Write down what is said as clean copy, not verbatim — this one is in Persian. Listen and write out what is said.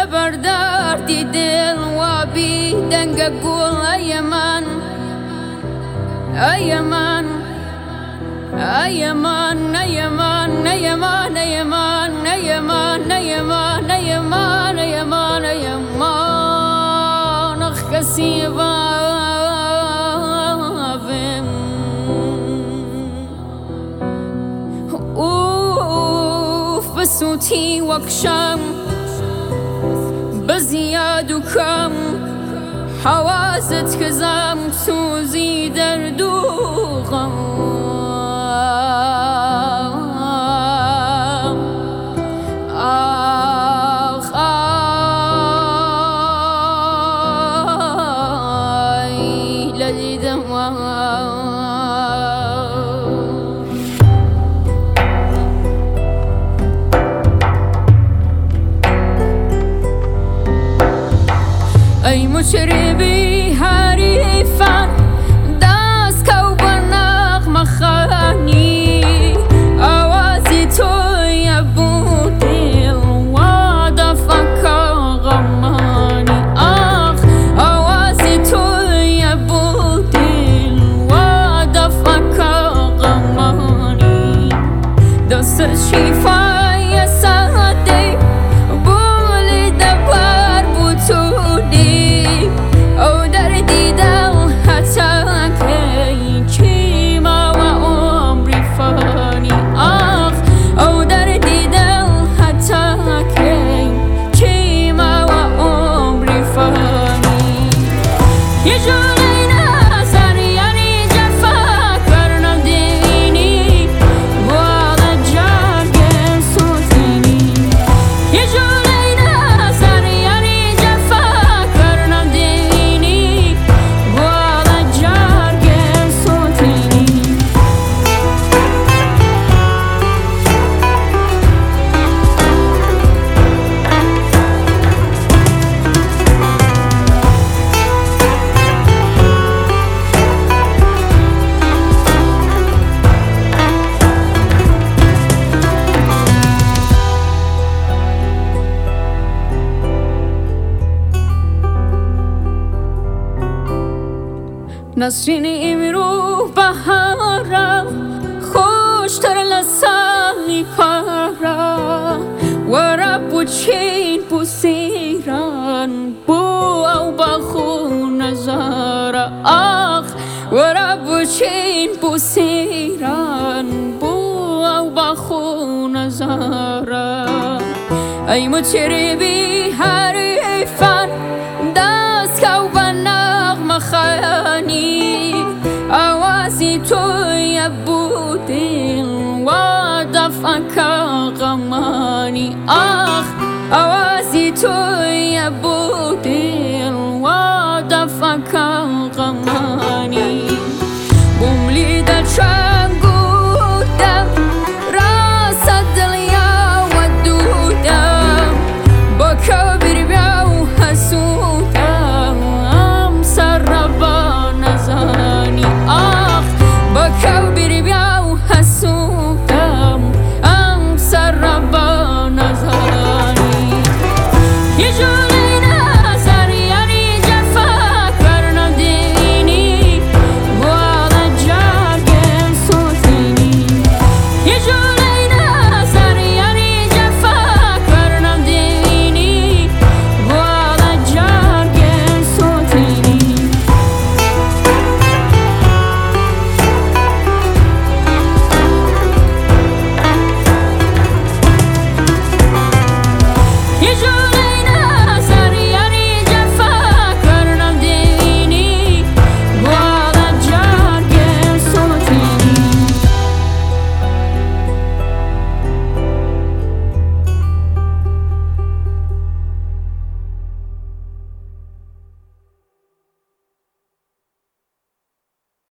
لبر دردی دل و بی دنگ گل ای من ای من ای من ای من ای من ای من ای من ای من ای من ای من ای من اخ کسی بسوتی وکشم بزیاد و کم حوازت کزم سوزی درد و غم آخ آی لدیدم ای مشربی حریفان دست کو به نغمه خوانی آوازی توی بود دل و دفک غمانی آخ آوازی توی بود دل و دفک غمانی دست شیفای ساده بولی دبر بود نسرین امرو بهارا خوشتر لسانی پارا و رب چین بوسیران بو او بخو نزارا آخ و رب چین بوسیران بو او بخو نزارا ای مطربی حریفان دست کو به نغمه خوانی آوازی توی بود دل و دفک غمانی